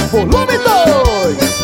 volume 2.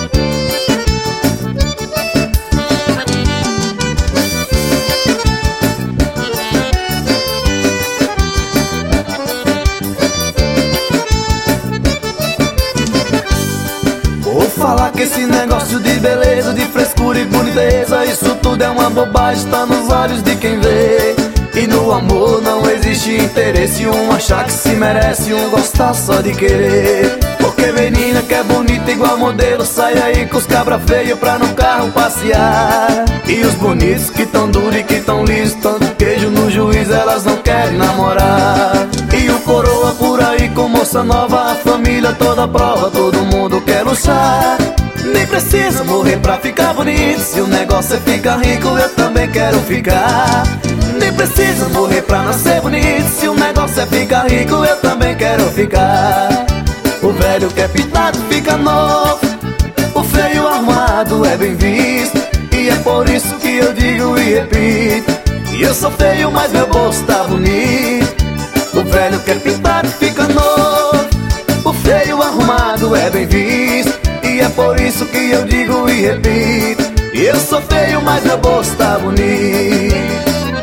Vou falar que esse negócio de beleza, de frescura e boniteza, isso tudo é uma bobagem, tá nos olhos de quem vê. E no amor não existe interesse, um achar que se merece, um gostar só de querer. Porque menina que é bonita igual modelo, sai aí com os cabra feio pra no carro passear. E os bonitos que tão duro e que tão liso, tanto queijo no juiz, elas não querem namorar. E o coroa por aí com moça nova, a família toda prova, todo mundo quer luxar. Nem precisa morrer pra ficar bonito, se o negócio é ficar rico, eu também quero ficar. Nem precisa morrer pra nascer bonito, se o negócio é ficar rico, eu também quero ficar. O velho que é pintado fica novo, o feio armado é bem visto. E é por isso que eu digo e repito, e eu sou feio, mas meu bolso tá bonito. O velho que é pintado fica novo, o feio arrumado é bem visto. E é por isso que eu digo e repito, e eu sou feio, mas meu bolso tá bonito.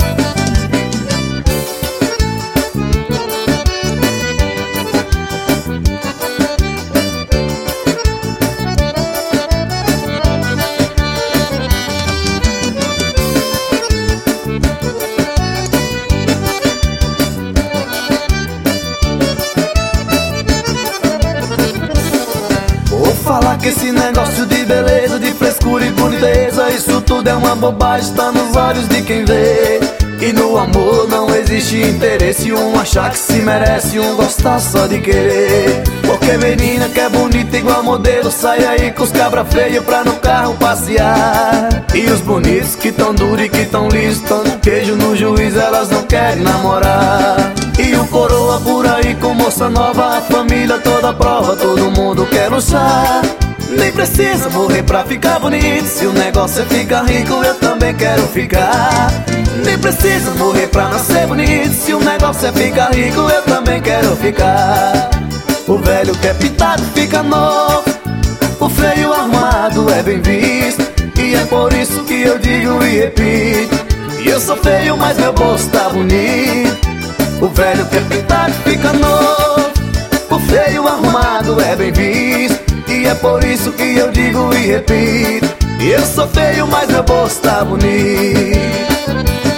Falar que esse negócio de beleza, de frescura e boniteza, isso tudo é uma bobagem, tá nos olhos de quem vê. E no amor não existe interesse, um achar que se merece, um gostar só de querer. Porque menina que é bonita igual modelo, sai aí com os cabra feio pra no carro passear. E os bonitos que tão duro e que tão liso, tanto queijo no juiz, elas não querem namorar. E o coroa por aí com moça nova, a família toda prova, todo mundo quer luxar. Nem precisa morrer pra ficar bonito, se o negócio é ficar rico, eu também quero ficar. Nem precisa morrer pra nascer bonito, se o negócio é ficar rico, eu também quero ficar. O velho que é pintado fica novo, o feio armado é bem visto. E é por isso que eu digo e repito, e eu sou feio, mas meu bolso tá bonito. O velho que é pintado fica novo, o feio arrumado é bem visto. E é por isso que eu digo e repito, e eu sou feio, mas meu bolso tá bonito.